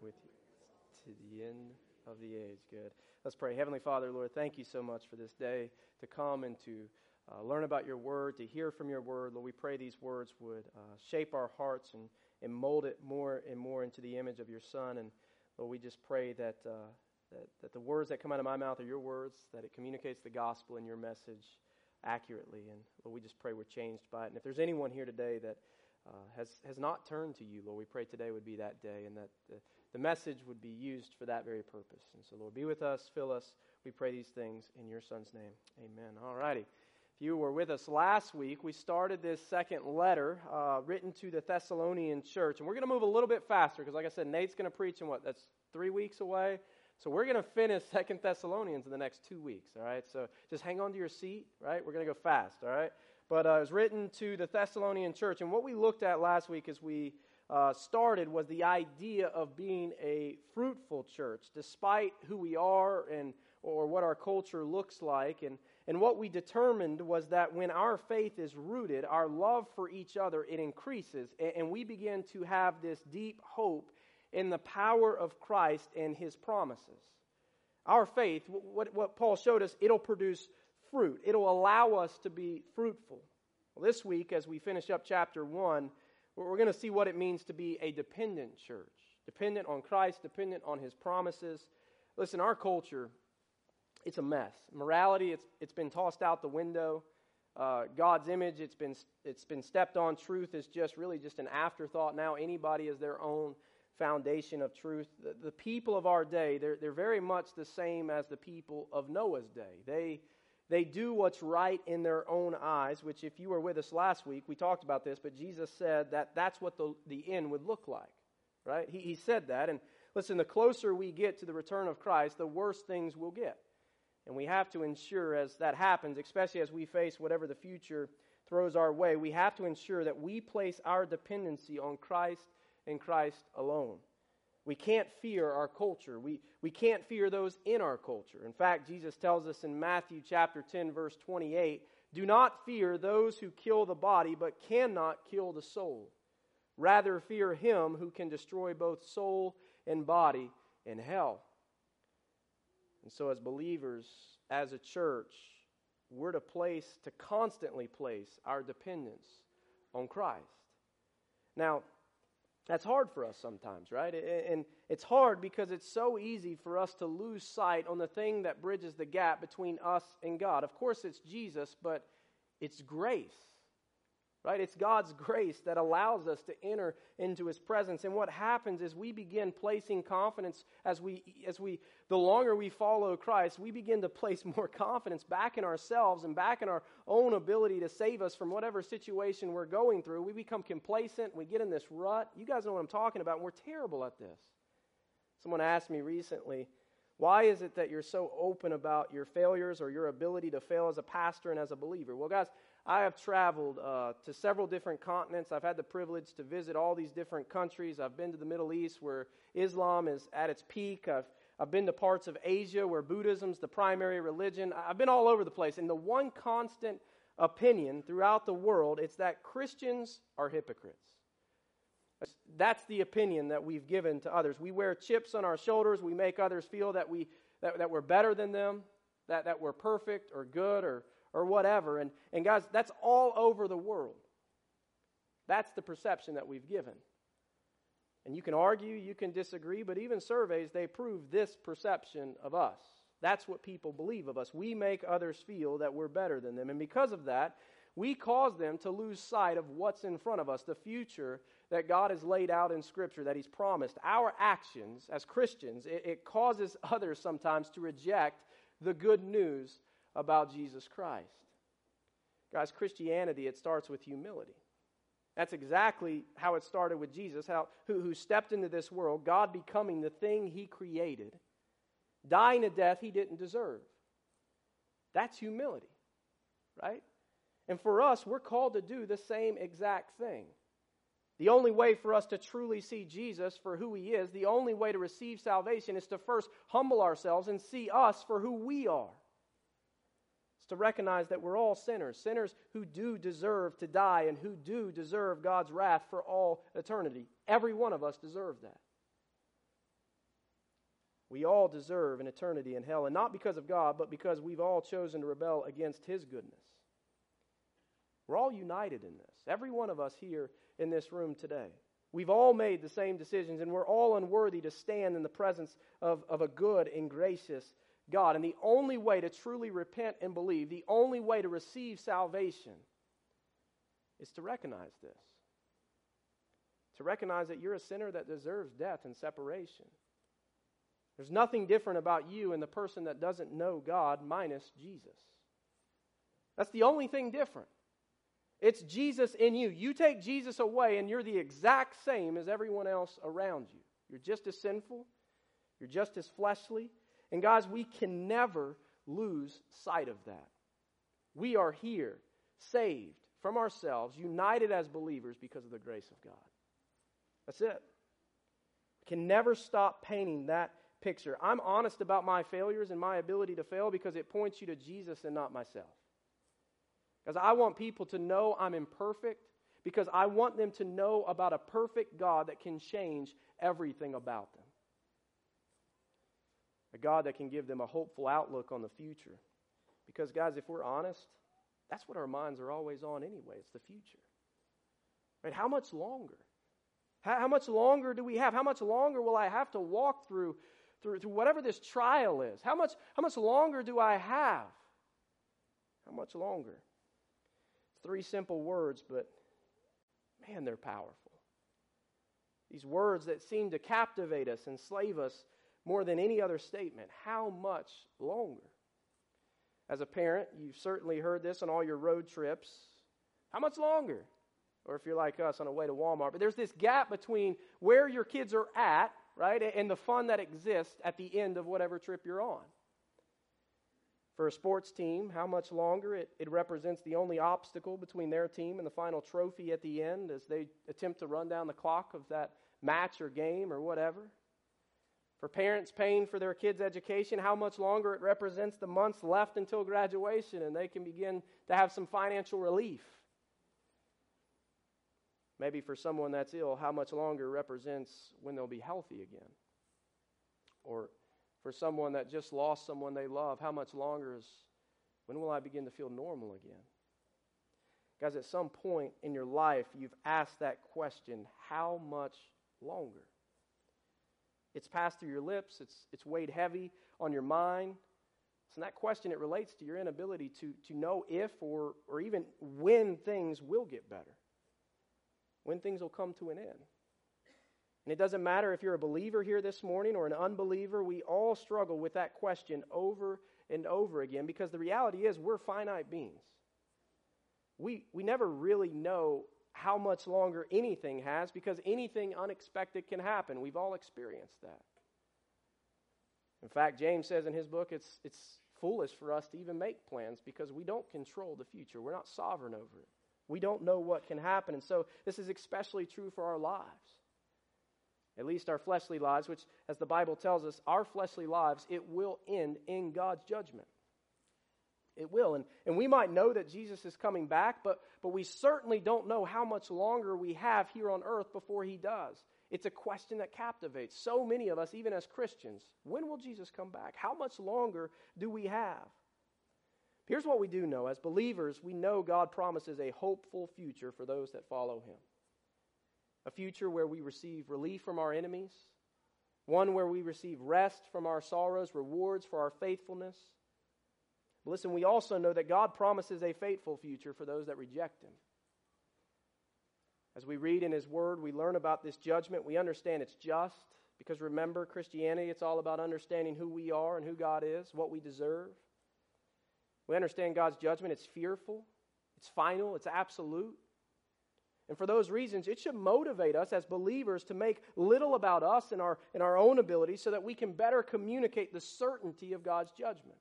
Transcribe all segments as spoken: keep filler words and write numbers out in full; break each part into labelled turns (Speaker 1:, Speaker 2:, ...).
Speaker 1: with you to the end of the age. Good. Let's pray. Heavenly Father, Lord, thank you so much for this day to come and to uh, learn about your word, to hear from your word. Lord, we pray these words would uh, shape our hearts and, and mold it more and more into the image of your Son. And Lord, we just pray that, uh, that, that the words that come out of my mouth are your words, that it communicates the gospel and your message accurately. And Lord, we just pray we're changed by it. And if there's anyone here today that uh, has, has not turned to you, Lord, we pray today would be that day and that the, the message would be used for that very purpose. And so, Lord, be with us, fill us. We pray these things in your Son's name. Amen. All righty. If you were with us last week, we started this second letter uh, written to the Thessalonian church. And we're going to move a little bit faster because, like I said, Nate's going to preach in what? That's three weeks away. So we're going to finish Second Thessalonians in the next two weeks, all right? So just hang on to your seat, right? We're going to go fast, all right? But uh, it was written to the Thessalonian church. And what we looked at last week as we uh, started was the idea of being a fruitful church, despite who we are and or what our culture looks like. And, and what we determined was that when our faith is rooted, our love for each other, it increases. And, and we begin to have this deep hope in the power of Christ and His promises. Our faith, what, what Paul showed us, it'll produce fruit. It'll allow us to be fruitful. Well, this week, as we finish up chapter one, we're going to see what it means to be a dependent church. Dependent on Christ, dependent on His promises. Listen, our culture, it's a mess. Morality, it's it's been tossed out the window. Uh, God's image, it's been it's been stepped on. Truth is just really just an afterthought now. Anybody is their own foundation of truth. The, the people of our day, they're they're very much the same as the people of Noah's day. They they do what's right in their own eyes, which if you were with us last week, we talked about this, but Jesus said that that's what the, the end would look like, right? He, he said that, and listen, the closer we get to the return of Christ, the worse things will get. And we have to ensure as that happens, especially as we face whatever the future throws our way, we have to ensure that we place our dependency on Christ and Christ alone. We can't fear our culture. We, we can't fear those in our culture. In fact, Jesus tells us in Matthew chapter ten, verse twenty-eight, do not fear those who kill the body, but cannot kill the soul. Rather fear him who can destroy both soul and body in hell. And so as believers, as a church, we're to place, to constantly place our dependence on Christ. Now, that's hard for us sometimes, right? And it's hard because it's so easy for us to lose sight on the thing that bridges the gap between us and God. Of course, it's Jesus, but it's grace, right? It's God's grace that allows us to enter into His presence. And what happens is we begin placing confidence as we, as we, the longer we follow Christ, we begin to place more confidence back in ourselves and back in our own ability to save us from whatever situation we're going through. We become complacent. We get in this rut. You guys know what I'm talking about. And we're terrible at this. Someone asked me recently, why is it that you're so open about your failures or your ability to fail as a pastor and as a believer? Well, guys, I have traveled uh, to several different continents. I've had the privilege to visit all these different countries. I've been to the Middle East where Islam is at its peak. I've, I've been to parts of Asia where Buddhism's the primary religion. I've been all over the place. And the one constant opinion throughout the world is that Christians are hypocrites. That's the opinion that we've given to others. We wear chips on our shoulders. We make others feel that, we, that, that we're better than them, that, that we're perfect or good or or whatever. And, and guys, that's all over the world. That's the perception that we've given. And you can argue, you can disagree, but even surveys, they prove this perception of us. That's what people believe of us. We make others feel that we're better than them. And because of that, we cause them to lose sight of what's in front of us, the future that God has laid out in Scripture, that He's promised. Our actions as Christians, it, it causes others sometimes to reject the good news about Jesus Christ. Guys, Christianity, it starts with humility. That's exactly how it started with Jesus, how, who, who stepped into this world, God becoming the thing He created, dying a death He didn't deserve. That's humility, right? And for us, we're called to do the same exact thing. The only way for us to truly see Jesus for who He is, the only way to receive salvation is to first humble ourselves and see us for who we are. It's to recognize that we're all sinners, sinners who do deserve to die and who do deserve God's wrath for all eternity. Every one of us deserves that. We all deserve an eternity in hell, and not because of God, but because we've all chosen to rebel against His goodness. We're all united in this. Every one of us here in this room today. We've all made the same decisions, and we're all unworthy to stand in the presence of, of a good and gracious God. And the only way to truly repent and believe, the only way to receive salvation, is to recognize this. To recognize that you're a sinner that deserves death and separation. There's nothing different about you and the person that doesn't know God minus Jesus. That's the only thing different. It's Jesus in you. You take Jesus away and you're the exact same as everyone else around you. You're just as sinful. You're just as fleshly. And guys, we can never lose sight of that. We are here, saved from ourselves, united as believers because of the grace of God. That's it. Can never stop painting that picture. I'm honest about my failures and my ability to fail because it points you to Jesus and not myself. Because I want people to know I'm imperfect, because I want them to know about a perfect God that can change everything about them. A God that can give them a hopeful outlook on the future. Because guys, if we're honest, that's what our minds are always on anyway. It's the future. Right? How much longer? How, how much longer do we have? How much longer will I have to walk through, through, through whatever this trial is? How much, how much longer do I have? How much longer? Three simple words, but man, they're powerful. These words that seem to captivate us, enslave us more than any other statement. How much longer? As a parent, you've certainly heard this on all your road trips. How much longer? Or if you're like us on a way to Walmart. But there's this gap between where your kids are at, right, and the fun that exists at the end of whatever trip you're on. For a sports team, how much longer? It, it represents the only obstacle between their team and the final trophy at the end as they attempt to run down the clock of that match or game or whatever. For parents paying for their kids' education, how much longer? It represents the months left until graduation and they can begin to have some financial relief. Maybe for someone that's ill, how much longer represents when they'll be healthy again? Or for someone that just lost someone they love, how much longer is, when will I begin to feel normal again? Guys, at some point in your life, you've asked that question, how much longer? It's passed through your lips, it's, it's weighed heavy on your mind. So in that question, it relates to your inability to, to know if or, or even when things will get better, when things will come to an end. And it doesn't matter if you're a believer here this morning or an unbeliever, we all struggle with that question over and over again because the reality is we're finite beings. We, we never really know how much longer anything has because anything unexpected can happen. We've all experienced that. In fact, James says in his book it's, it's foolish for us to even make plans because we don't control the future. We're not sovereign over it. We don't know what can happen. And so this is especially true for our lives. At least our fleshly lives, which, as the Bible tells us, our fleshly lives, it will end in God's judgment. It will. And, and we might know that Jesus is coming back, but, but we certainly don't know how much longer we have here on earth before He does. It's a question that captivates so many of us, even as Christians. When will Jesus come back? How much longer do we have? Here's what we do know. As believers, we know God promises a hopeful future for those that follow Him. A future where we receive relief from our enemies. One where we receive rest from our sorrows, rewards for our faithfulness. But listen, we also know that God promises a fateful future for those that reject Him. As we read in His Word, we learn about this judgment. We understand it's just. Because remember, Christianity, it's all about understanding who we are and who God is, what we deserve. We understand God's judgment. It's fearful. It's final. It's absolute. And for those reasons, it should motivate us as believers to make little about us and our, and our own abilities so that we can better communicate the certainty of God's judgment.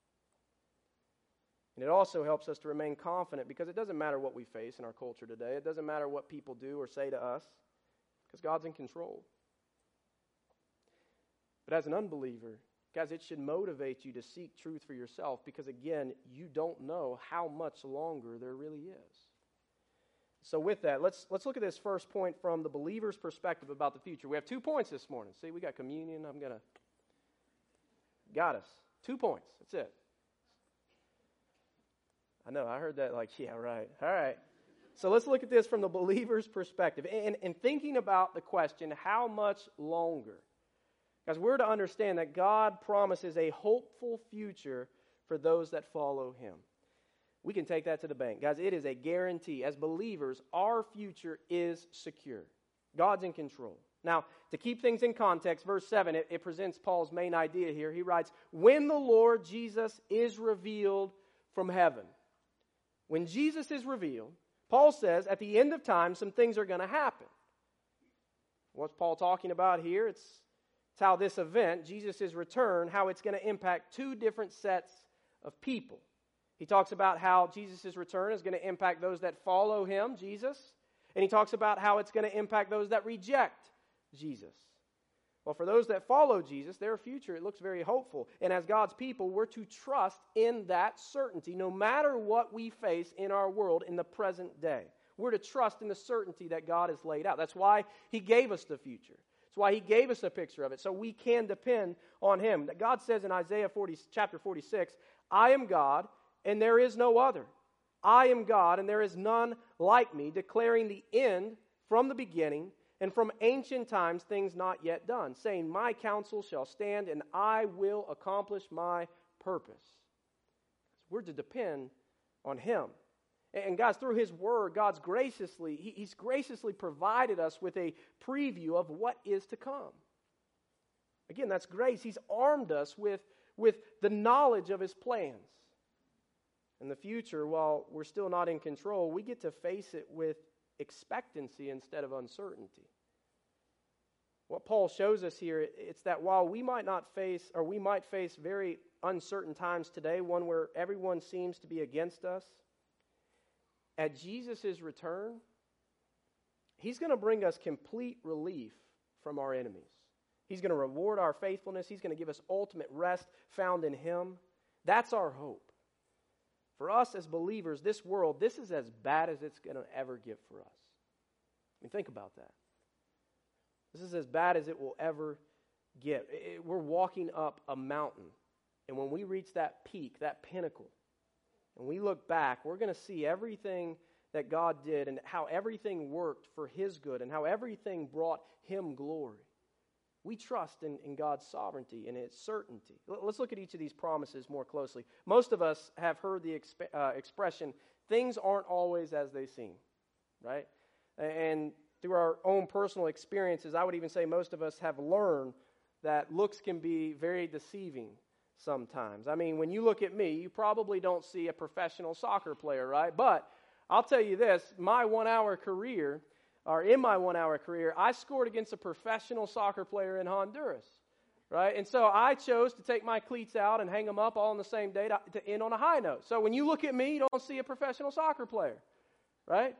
Speaker 1: And it also helps us to remain confident because it doesn't matter what we face in our culture today. It doesn't matter what people do or say to us because God's in control. But as an unbeliever, guys, it should motivate you to seek truth for yourself because, again, you don't know how much longer there really is. So with that, let's let's look at this first point from the believer's perspective about the future. We have two points this morning. See, we got communion. I'm going to Got us. Two points. That's it. I know, I heard that like, yeah, right. All right. So let's look at this from the believer's perspective. And, and thinking about the question, how much longer? Guys, we're to understand that God promises a hopeful future for those that follow Him. We can take that to the bank. Guys, it is a guarantee. As believers, our future is secure. God's in control. Now, to keep things in context, verse seven, it, it presents Paul's main idea here. He writes, when the Lord Jesus is revealed from heaven. When Jesus is revealed, Paul says at the end of time, some things are going to happen. What's Paul talking about here? It's, it's how this event, Jesus' return, how it's going to impact two different sets of people. He talks about how Jesus' return is going to impact those that follow Him, Jesus, and he talks about how it's going to impact those that reject Jesus. Well, for those that follow Jesus, their future, it looks very hopeful. And as God's people, we're to trust in that certainty, no matter what we face in our world in the present day. We're to trust in the certainty that God has laid out. That's why He gave us the future. That's why He gave us a picture of it, so we can depend on Him. God says in Isaiah forty, chapter forty-six, I am God, and there is no other. I am God, and there is none like me, declaring the end from the beginning, and from ancient times things not yet done, saying, my counsel shall stand, and I will accomplish my purpose. We're to depend on Him. And guys, through His Word, God's graciously, he, He's graciously provided us with a preview of what is to come. Again, that's grace. He's armed us with, with the knowledge of His plans. In the future, while we're still not in control, we get to face it with expectancy instead of uncertainty. What Paul shows us here, it's that while we might not face, or we might face very uncertain times today, one where everyone seems to be against us, at Jesus' return, He's going to bring us complete relief from our enemies. He's going to reward our faithfulness. He's going to give us ultimate rest found in Him. That's our hope. For us as believers, this world, this is as bad as it's going to ever get for us. I mean, think about that. This is as bad as it will ever get. It, we're walking up a mountain, and when we reach that peak, that pinnacle, and we look back, we're going to see everything that God did and how everything worked for His good and how everything brought Him glory. We trust in, in God's sovereignty and His certainty. Let's look at each of these promises more closely. Most of us have heard the exp- uh, expression, things aren't always as they seem, right? And through our own personal experiences, I would even say most of us have learned that looks can be very deceiving sometimes. I mean, when you look at me, you probably don't see a professional soccer player, right? But I'll tell you this, my one-hour career, or in my one-hour career, I scored against a professional soccer player in Honduras, right? And so I chose to take my cleats out and hang them up all on the same day to, to end on a high note. So when you look at me, you don't see a professional soccer player, right?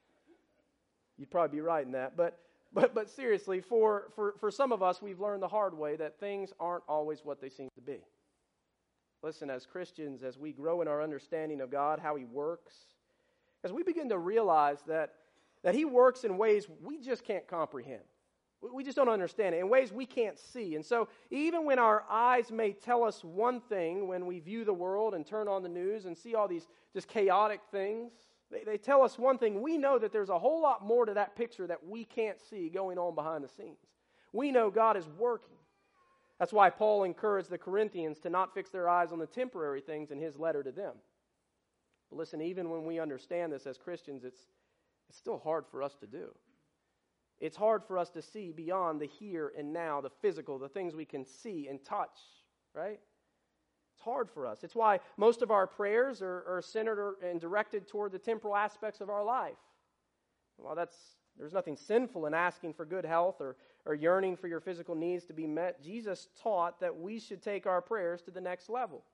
Speaker 1: You'd probably be right in that. But but but seriously, for, for, for some of us, we've learned the hard way that things aren't always what they seem to be. Listen, as Christians, as we grow in our understanding of God, how He works, as we begin to realize that, that He works in ways we just can't comprehend. We just don't understand it, in ways we can't see. And so even when our eyes may tell us one thing when we view the world and turn on the news and see all these just chaotic things, they, they tell us one thing. We know that there's a whole lot more to that picture that we can't see going on behind the scenes. We know God is working. That's why Paul encouraged the Corinthians to not fix their eyes on the temporary things in his letter to them. But listen, even when we understand this as Christians, it's, it's still hard for us to do. It's hard for us to see beyond the here and now, the physical, the things we can see and touch, right? It's hard for us. It's why most of our prayers are, are centered and directed toward the temporal aspects of our life. Well, that's there's nothing sinful in asking for good health or, or yearning for your physical needs to be met. Jesus taught that we should take our prayers to the next level.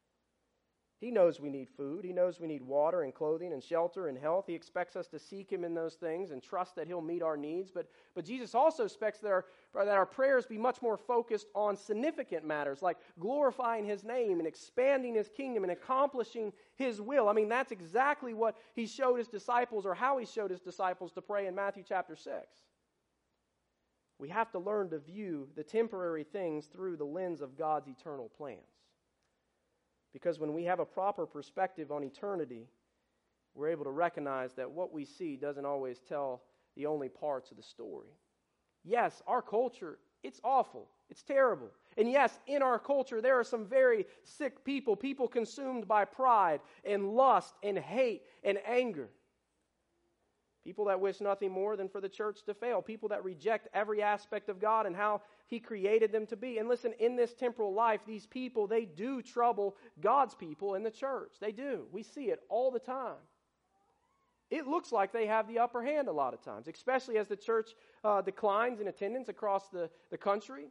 Speaker 1: He knows we need food. He knows we need water and clothing and shelter and health. He expects us to seek Him in those things and trust that He'll meet our needs. But, but Jesus also expects that our, that our prayers be much more focused on significant matters like glorifying His name and expanding His kingdom and accomplishing His will. I mean, that's exactly what He showed His disciples, or how He showed His disciples to pray in Matthew chapter six. We have to learn to view the temporary things through the lens of God's eternal plans. Because when we have a proper perspective on eternity, we're able to recognize that what we see doesn't always tell the only parts of the story. Yes, our culture, it's awful. It's terrible. And yes, in our culture, there are some very sick people, people consumed by pride and lust and hate and anger. People that wish nothing more than for the church to fail. People that reject every aspect of God and how He created them to be. And listen, in this temporal life, these people, they do trouble God's people in the church. They do. We see it all the time. It looks like they have the upper hand a lot of times, especially as the church uh, declines in attendance across the, the country.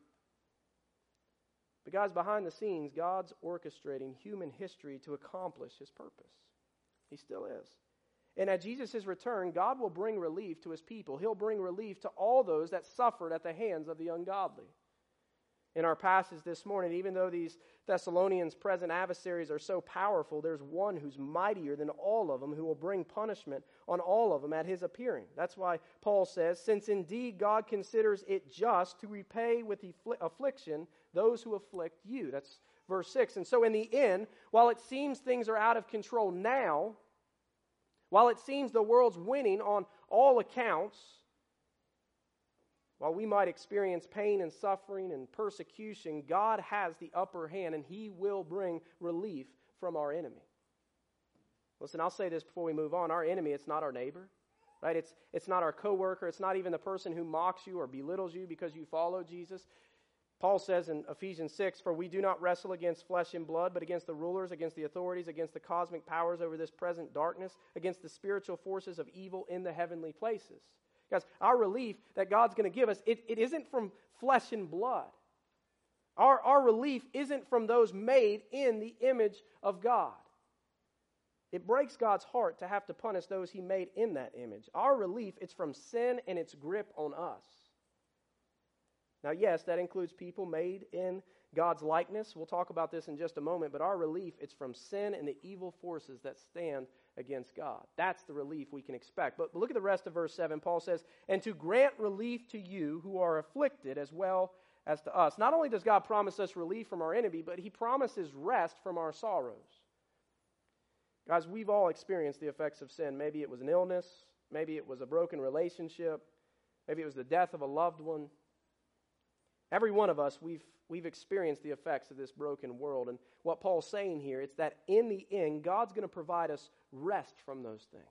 Speaker 1: But guys, behind the scenes, God's orchestrating human history to accomplish His purpose. He still is. And at Jesus' return, God will bring relief to His people. He'll bring relief to all those that suffered at the hands of the ungodly. In our passage this morning, even though these Thessalonians' present adversaries are so powerful, there's one who's mightier than all of them who will bring punishment on all of them at His appearing. That's why Paul says, since indeed God considers it just to repay with affliction those who afflict you. That's verse six. And so in the end, while it seems things are out of control now, while it seems the world's winning on all accounts, while we might experience pain and suffering and persecution, God has the upper hand and He will bring relief from our enemy. Listen, I'll say this before we move on. Our enemy, it's not our neighbor, right? It's, it's not our coworker. It's not even the person who mocks you or belittles you because you follow Jesus. Paul says in Ephesians six, for we do not wrestle against flesh and blood, but against the rulers, against the authorities, against the cosmic powers over this present darkness, against the spiritual forces of evil in the heavenly places. Guys, our relief that God's going to give us, it, it isn't from flesh and blood. Our, our relief isn't from those made in the image of God. It breaks God's heart to have to punish those He made in that image. Our relief, it's from sin and its grip on us. Now, yes, that includes people made in God's likeness. We'll talk about this in just a moment, but our relief, it's from sin and the evil forces that stand against God. That's the relief we can expect. But look at the rest of verse seven. Paul says, and to grant relief to you who are afflicted as well as to us. Not only does God promise us relief from our enemy, but He promises rest from our sorrows. Guys, we've all experienced the effects of sin. Maybe it was an illness. Maybe it was a broken relationship. Maybe it was the death of a loved one. Every one of us, we've, we've experienced the effects of this broken world. And what Paul's saying here, it's that in the end, God's going to provide us rest from those things.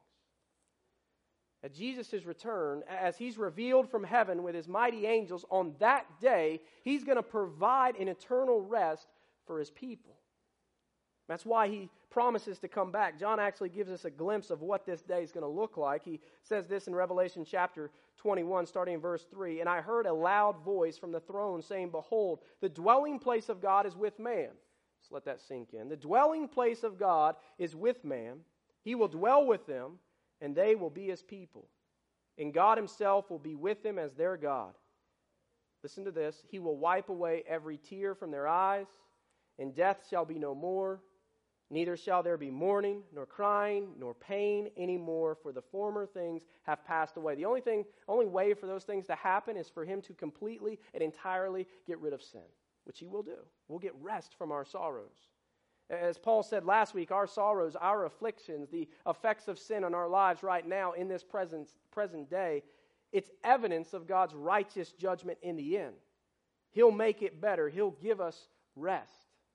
Speaker 1: At Jesus' return, as He's revealed from heaven with His mighty angels, on that day, He's going to provide an eternal rest for His people. That's why He promises to come back. John actually gives us a glimpse of what this day is going to look like. He says this in Revelation chapter twenty-one, starting in verse three, and I heard a loud voice from the throne saying, behold, the dwelling place of God is with man. Let's let that sink in. The dwelling place of God is with man. He will dwell with them, and they will be His people. And God Himself will be with them as their God. Listen to this. He will wipe away every tear from their eyes, and death shall be no more. Neither shall there be mourning, nor crying, nor pain anymore, for the former things have passed away. The only thing, only way for those things to happen is for Him to completely and entirely get rid of sin, which He will do. We'll get rest from our sorrows. As Paul said last week, our sorrows, our afflictions, the effects of sin on our lives right now in this present, present day, it's evidence of God's righteous judgment in the end. He'll make it better. He'll give us rest.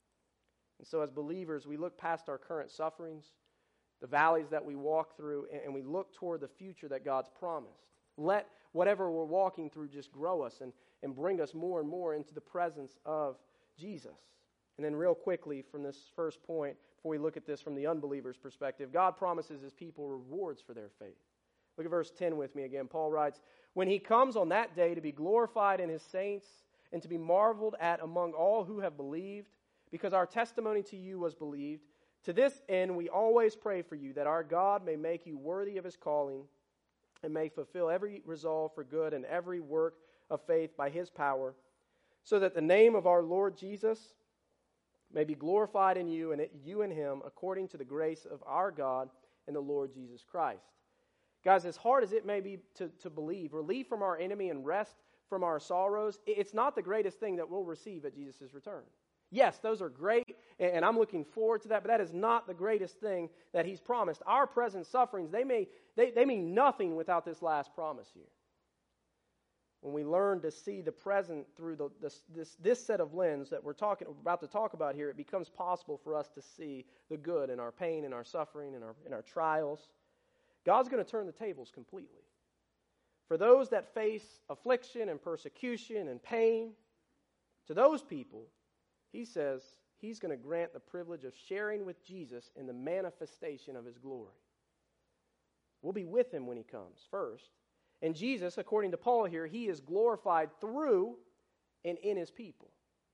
Speaker 1: And so as believers, we look past our current sufferings, the valleys that we walk through, and we look toward the future that God's promised. Let whatever we're walking through just grow us and, and bring us more and more into the presence of Jesus. And then real quickly from this first point, before we look at this from the unbeliever's perspective, God promises His people rewards for their faith. Look at verse ten with me again. Paul writes, when He comes on that day to be glorified in His saints and to be marveled at among all who have believed, because our testimony to you was believed. To this end we always pray for you, that our God may make you worthy of His calling and may fulfill every resolve for good and every work of faith by His power, so that the name of our Lord Jesus may be glorified in you and you in Him, according to the grace of our God and the Lord Jesus Christ. Guys, as hard as it may be to, to believe, relief from our enemy and rest from our sorrows, it's not the greatest thing that we'll receive at Jesus' return. Yes, those are great, and I'm looking forward to that, but that is not the greatest thing that he's promised. Our present sufferings, they may they, they mean nothing without this last promise here. When we learn to see the present through the, this, this, this set of lens that we're talking about to talk about here, it becomes possible for us to see the good in our pain, in our suffering, in our, in our trials. God's going to turn the tables completely. For those that face affliction and persecution and pain, to those people, he says he's going to grant the privilege of sharing with Jesus in the manifestation of his glory. We'll be with him when he comes first. And Jesus, according to Paul here, he is glorified through and in his people.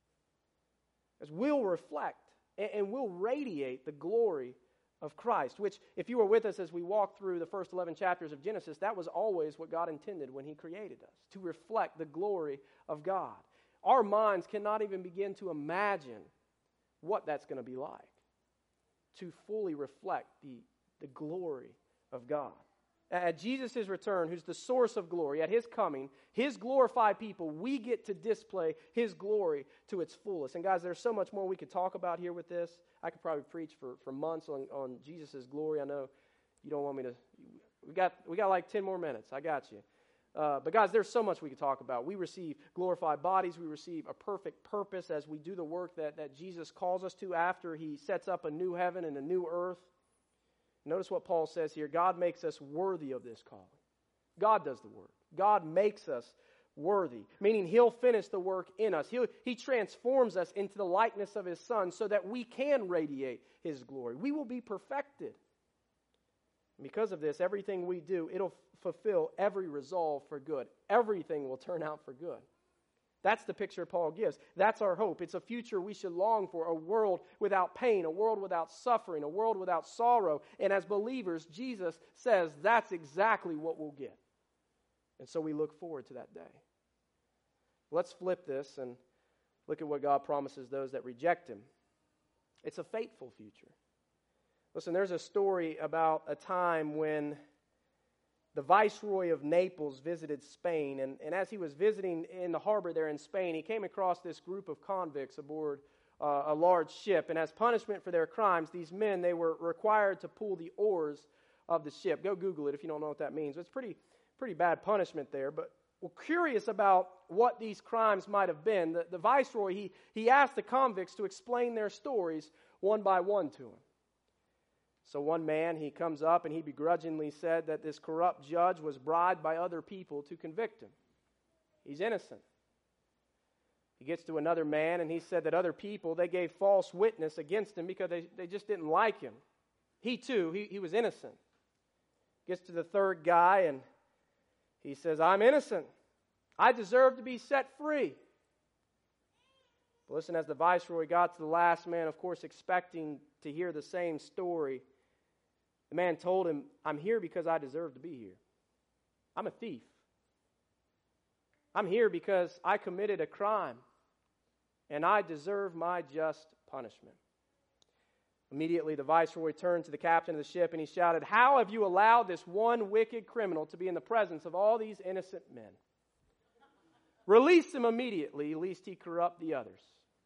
Speaker 1: As we'll reflect and we'll radiate the glory of Christ, which, if you were with us as we walked through the first eleven chapters of Genesis, that was always what God intended when he created us, to reflect the glory of God. Our minds cannot even begin to imagine what that's going to be like, to fully reflect the, the glory of God. At Jesus' return, who's the source of glory, at his coming, his glorified people, we get to display his glory to its fullest. And guys, there's so much more we could talk about here with this. I could probably preach for, for months on, on Jesus' glory. I know you don't want me to. We got, we got like ten more minutes. I got you. Uh, but guys, there's so much we could talk about. We receive glorified bodies. We receive a perfect purpose as we do the work that, that Jesus calls us to after he sets up a new heaven and a new earth. Notice what Paul says here. God makes us worthy of this calling. God does the work. God makes us worthy, meaning he'll finish the work in us. He'll, he transforms us into the likeness of his Son so that we can radiate his glory. We will be perfected. And because of this, everything we do, it'll fulfill every resolve for good. Everything will turn out for good. That's the picture Paul gives. That's our hope. It's a future we should long for, a world without pain, a world without suffering, a world without sorrow. And as believers, Jesus says that's exactly what we'll get. And so we look forward to that day. Let's flip this and look at what God promises those that reject him. It's a fateful future. Listen, there's a story about a time when the Viceroy of Naples visited Spain, and, and as he was visiting in the harbor there in Spain, he came across this group of convicts aboard uh, a large ship, and as punishment for their crimes, these men, they were required to pull the oars of the ship. Go Google it if you don't know what that means. It's pretty, pretty bad punishment there, but we're curious about what these crimes might have been. The, the Viceroy, he, he asked the convicts to explain their stories one by one to him. So one man, he comes up and he begrudgingly said that this corrupt judge was bribed by other people to convict him. He's innocent. He gets to another man and he said that other people, they gave false witness against him because they, they just didn't like him. He too, he, he was innocent. Gets to the third guy and he says, I'm innocent. I deserve to be set free. But listen, as the Viceroy got to the last man, of course, expecting to hear the same story, the man told him, I'm here because I deserve to be here. I'm a thief. I'm here because I committed a crime, and I deserve my just punishment. Immediately, the Viceroy turned to the captain of the ship, and he shouted, how have you allowed this one wicked criminal to be in the presence of all these innocent men? Release him immediately, lest he corrupt the others.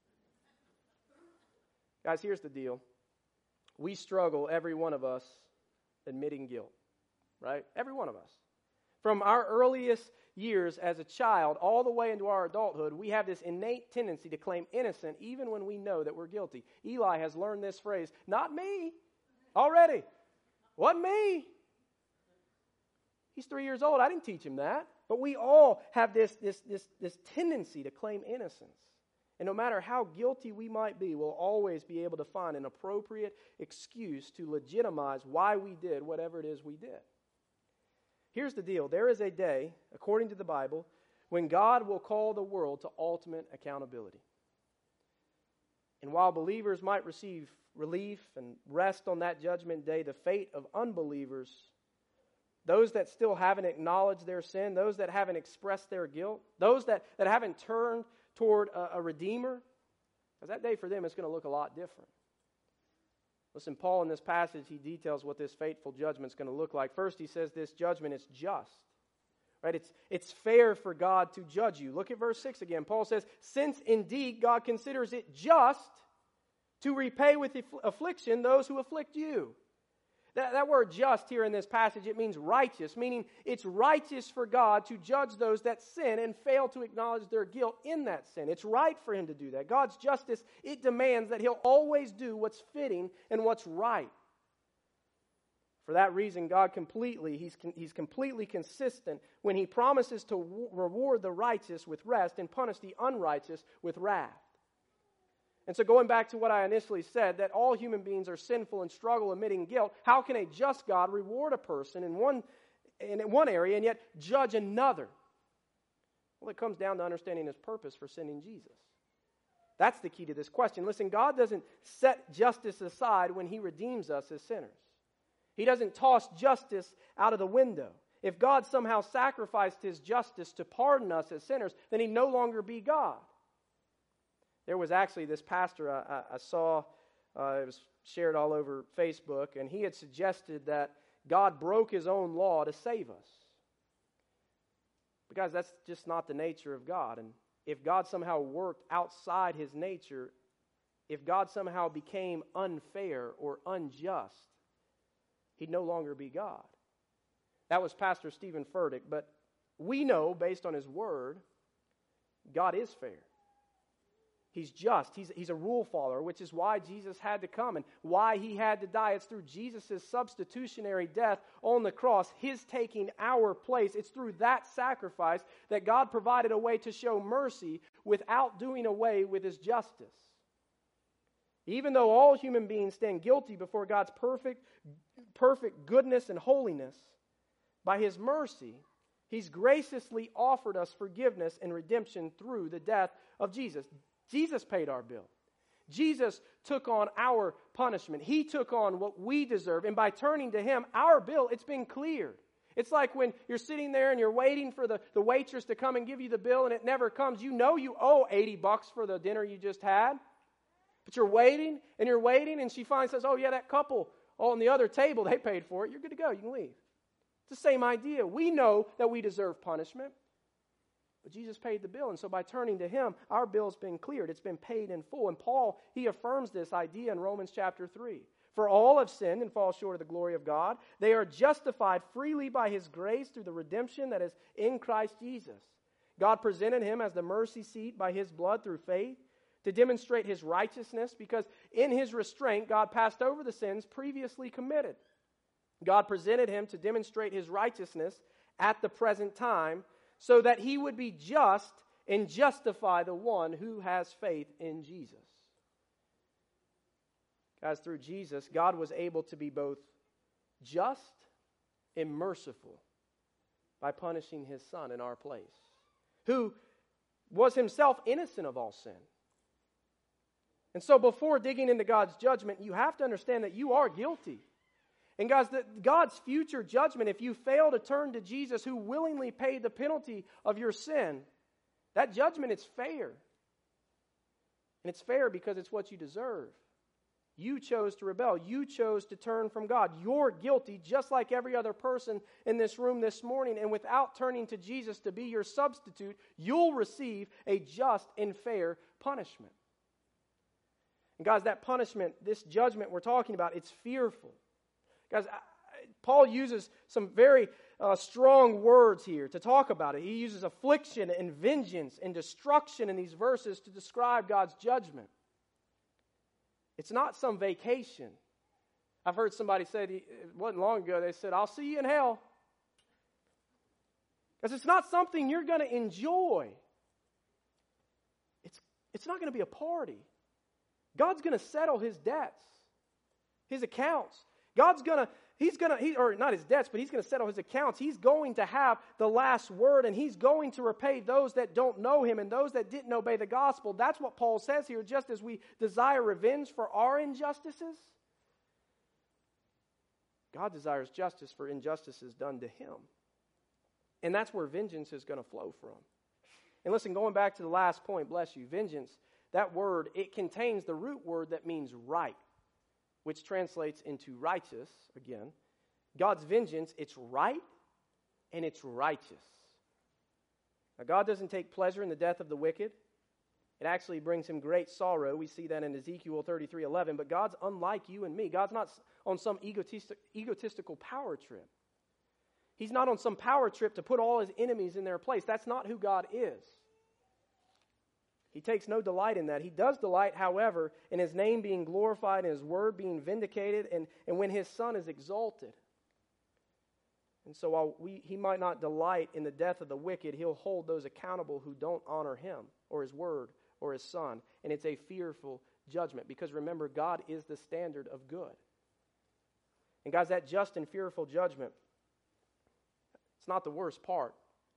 Speaker 1: Guys, here's the deal. We struggle, every one of us, admitting guilt, right? Every one of us. From our earliest years as a child all the way into our adulthood, we have this innate tendency to claim innocent even when we know that we're guilty. Eli has learned this phrase, not me, already. Wasn't me. He's three years old. I didn't teach him that. But we all have this, this, this, this tendency to claim innocence. And no matter how guilty we might be, we'll always be able to find an appropriate excuse to legitimize why we did whatever it is we did. Here's the deal. There is a day, according to the Bible, when God will call the world to ultimate accountability. And while believers might receive relief and rest on that judgment day, the fate of unbelievers, those that still haven't acknowledged their sin, those that haven't expressed their guilt, those that, that haven't turned toward a, a Redeemer, because that day for them is going to look a lot different. Listen, Paul in this passage, he details what this fateful judgment is going to look like. First, he says this judgment is just. Right? It's, it's fair for God to judge you. Look at verse six again. Paul says, since indeed God considers it just to repay with affliction those who afflict you. That, that word just here in this passage, it means righteous, meaning it's righteous for God to judge those that sin and fail to acknowledge their guilt in that sin. It's right for him to do that. God's justice, it demands that he'll always do what's fitting and what's right. For that reason, God completely, he's, he's completely consistent when he promises to w- reward the righteous with rest and punish the unrighteous with wrath. And so going back to what I initially said, that all human beings are sinful and struggle admitting guilt, how can a just God reward a person in one, in one area and yet judge another? Well, it comes down to understanding his purpose for sending Jesus. That's the key to this question. Listen, God doesn't set justice aside when he redeems us as sinners. He doesn't toss justice out of the window. If God somehow sacrificed his justice to pardon us as sinners, then he'd no longer be God. There was actually this pastor I, I, I saw, uh, it was shared all over Facebook, and he had suggested that God broke his own law to save us. Because that's just not the nature of God. And if God somehow worked outside his nature, if God somehow became unfair or unjust, he'd no longer be God. That was Pastor Stephen Furtick, but we know, based on his word, God is fair. He's just. He's, he's a rule follower, which is why Jesus had to come and why he had to die. It's through Jesus' substitutionary death on the cross, his taking our place. It's through that sacrifice that God provided a way to show mercy without doing away with his justice. Even though all human beings stand guilty before God's perfect, perfect goodness and holiness, by his mercy, he's graciously offered us forgiveness and redemption through the death of Jesus. Jesus paid our bill. Jesus took on our punishment. He took on what we deserve. And by turning to him, our bill, it's been cleared. It's like when you're sitting there and you're waiting for the, the waitress to come and give you the bill and it never comes. You know you owe eighty bucks for the dinner you just had. But you're waiting and you're waiting and she finally says, oh yeah, that couple on the other table, they paid for it. You're good to go. You can leave. It's the same idea. We know that we deserve punishment. But Jesus paid the bill, and so by turning to him, our bill's been cleared. It's been paid in full. And Paul, he affirms this idea in Romans chapter three. For all have sinned and fall short of the glory of God. They are justified freely by his grace through the redemption that is in Christ Jesus. God presented him as the mercy seat by his blood through faith to demonstrate his righteousness, because in his restraint, God passed over the sins previously committed. God presented him to demonstrate his righteousness at the present time, so that he would be just and justify the one who has faith in Jesus. Guys, through Jesus, God was able to be both just and merciful by punishing his Son in our place, who was himself innocent of all sin. And so before digging into God's judgment, you have to understand that you are guilty. And guys, the, God's future judgment, if you fail to turn to Jesus who willingly paid the penalty of your sin, that judgment is fair. And it's fair because it's what you deserve. You chose to rebel. You chose to turn from God. You're guilty just like every other person in this room this morning. And without turning to Jesus to be your substitute, you'll receive a just and fair punishment. And guys, that punishment, this judgment we're talking about, it's fearful. Guys, Paul uses some very uh, strong words here to talk about it. He uses affliction and vengeance and destruction in these verses to describe God's judgment. It's not some vacation. I've heard somebody say, it wasn't long ago, they said, I'll see you in hell. Because it's not something you're going to enjoy. It's, it's not going to be a party. God's going to settle his debts, his accounts. God's going to, he's going to, he, or not his debts, but he's going to settle his accounts. He's going to have the last word, and he's going to repay those that don't know him and those that didn't obey the gospel. That's what Paul says here. Just as we desire revenge for our injustices, God desires justice for injustices done to him. And that's where vengeance is going to flow from. And listen, going back to the last point, bless you, vengeance, that word, it contains the root word that means right, which translates into righteous, again. God's vengeance, it's right and it's righteous. Now, God doesn't take pleasure in the death of the wicked. It actually brings him great sorrow. We see that in Ezekiel thirty-three eleven. But God's unlike you and me. God's not on some egotistic, egotistical power trip. He's not on some power trip to put all his enemies in their place. That's not who God is. He takes no delight in that. He does delight, however, in his name being glorified and his word being vindicated, and, and when his Son is exalted. And so while we, he might not delight in the death of the wicked, he'll hold those accountable who don't honor him or his word or his Son. And it's a fearful judgment because remember, God is the standard of good. And guys, that just and fearful judgment, it's not the worst part.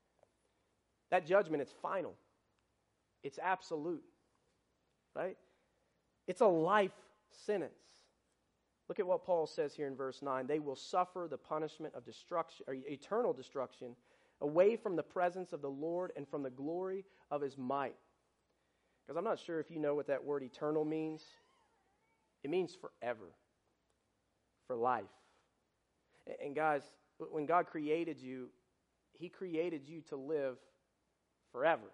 Speaker 1: That judgment, it's final. It's absolute, right? It's a life sentence. Look at what Paul says here in verse nine. They will suffer the punishment of destruction, or eternal destruction, away from the presence of the Lord and from the glory of his might. Because I'm not sure if you know what that word eternal means. It means forever, for life. And guys, when God created you, he created you to live forever.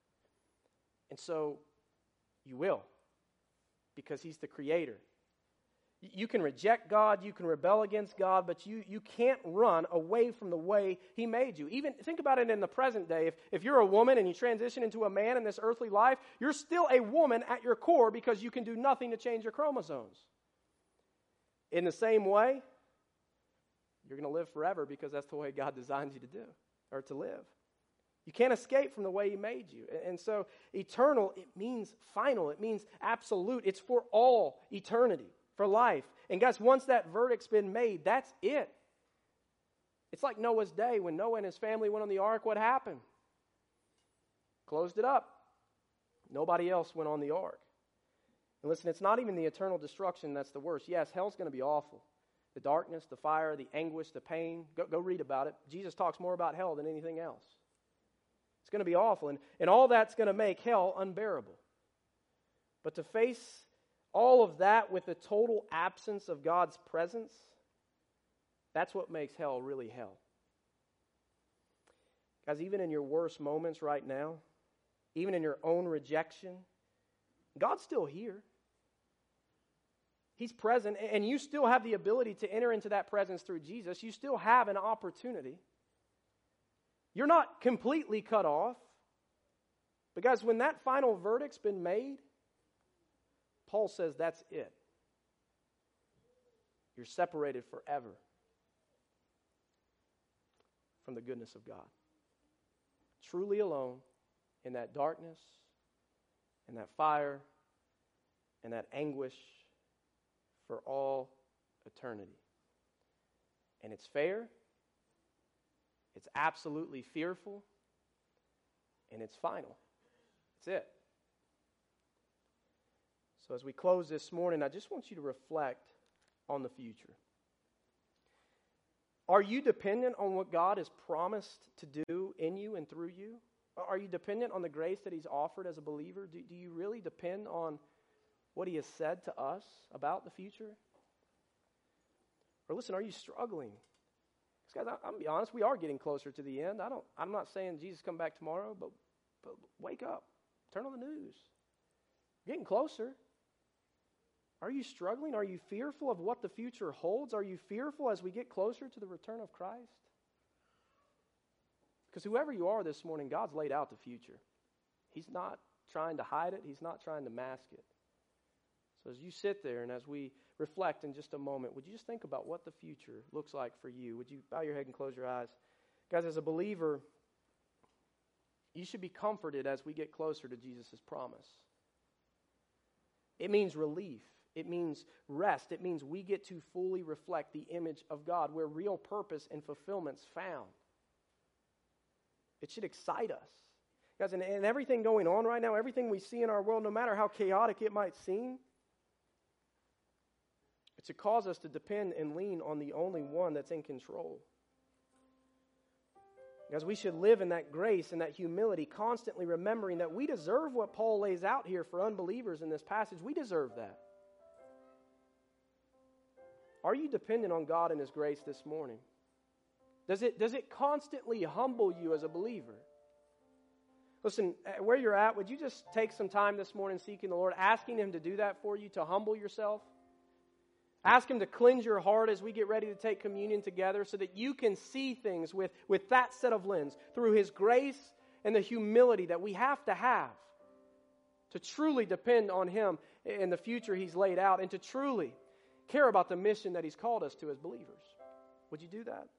Speaker 1: And so you will, because he's the creator. You can reject God, you can rebel against God, but you, you can't run away from the way he made you. Even think about it in the present day. If, if you're a woman and you transition into a man in this earthly life, you're still a woman at your core because you can do nothing to change your chromosomes. In the same way, you're going to live forever because that's the way God designed you to do, or to live. You can't escape from the way he made you. And so eternal, it means final. It means absolute. It's for all eternity, for life. And guys, once that verdict's been made, that's it. It's like Noah's day when Noah and his family went on the ark. What happened? Closed it up. Nobody else went on the ark. And listen, it's not even the eternal destruction that's the worst. Yes, hell's going to be awful. The darkness, the fire, the anguish, the pain. Go, go read about it. Jesus talks more about hell than anything else. It's going to be awful, and, and all that's going to make hell unbearable. But to face all of that with the total absence of God's presence, that's what makes hell really hell. Guys, even in your worst moments right now, even in your own rejection, God's still here. He's present, and you still have the ability to enter into that presence through Jesus. You still have an opportunity. You're not completely cut off. But guys, when that final verdict's been made, Paul says that's it. You're separated forever from the goodness of God. Truly alone in that darkness, in that fire, and that anguish for all eternity. And it's fair. It's absolutely fearful, and it's final. That's it. So as we close this morning, I just want you to reflect on the future. Are you dependent on what God has promised to do in you and through you? Are you dependent on the grace that he's offered as a believer? Do, do you really depend on what he has said to us about the future? Or listen, are you struggling? Guys, I'm going to be honest, we are getting closer to the end. I don't, I'm not saying Jesus come back tomorrow, but, but wake up. Turn on the news. We're getting closer. Are you struggling? Are you fearful of what the future holds? Are you fearful as we get closer to the return of Christ? Because whoever you are this morning, God's laid out the future. He's not trying to hide it. He's not trying to mask it. So as you sit there and as we reflect in just a moment, would you just think about what the future looks like for you? Would you bow your head and close your eyes? Guys, as a believer, you should be comforted as we get closer to Jesus' promise. It means relief. It means rest. It means we get to fully reflect the image of God where real purpose and fulfillment's found. It should excite us. Guys, and, and everything going on right now, everything we see in our world, no matter how chaotic it might seem, it's to cause us to depend and lean on the only one that's in control. Because we should live in that grace and that humility, constantly remembering that we deserve what Paul lays out here for unbelievers in this passage. We deserve that. Are you dependent on God and his grace this morning? Does it, does it constantly humble you as a believer? Listen, where you're at, would you just take some time this morning seeking the Lord, asking Him to do that for you, to humble yourself? Ask Him to cleanse your heart as we get ready to take communion together so that you can see things with, with that set of lens, through His grace and the humility that we have to have to truly depend on Him in the future He's laid out and to truly care about the mission that He's called us to as believers. Would you do that?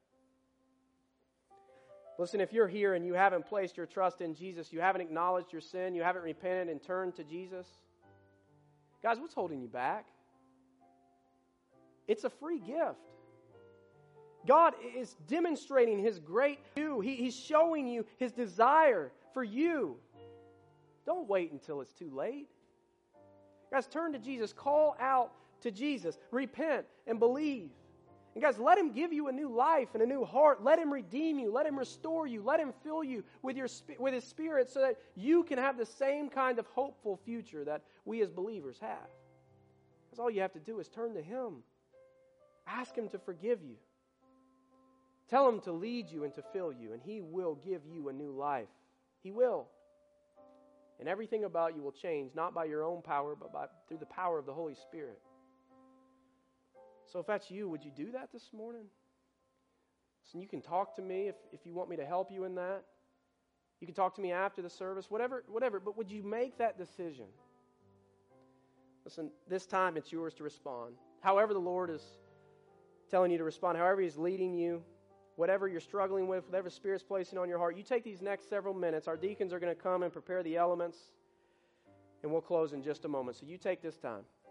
Speaker 1: Listen, if you're here and you haven't placed your trust in Jesus, you haven't acknowledged your sin, you haven't repented and turned to Jesus, guys, what's holding you back? It's a free gift. God is demonstrating His great you. He, he's showing you His desire for you. Don't wait until it's too late. Guys, turn to Jesus. Call out to Jesus. Repent and believe. And guys, let Him give you a new life and a new heart. Let Him redeem you. Let Him restore you. Let Him fill you with, your, with His Spirit so that you can have the same kind of hopeful future that we as believers have. That's all you have to do is turn to Him. Ask Him to forgive you. Tell Him to lead you and to fill you, and He will give you a new life. He will. And everything about you will change, not by your own power, but by, through the power of the Holy Spirit. So if that's you, would you do that this morning? So you can talk to me if, if you want me to help you in that. You can talk to me after the service, whatever, whatever. But would you make that decision? Listen, this time it's yours to respond. However the Lord is telling you to respond, however He's leading you, whatever you're struggling with, whatever Spirit's placing on your heart, you take these next several minutes. Our deacons are going to come and prepare the elements, and we'll close in just a moment. So you take this time.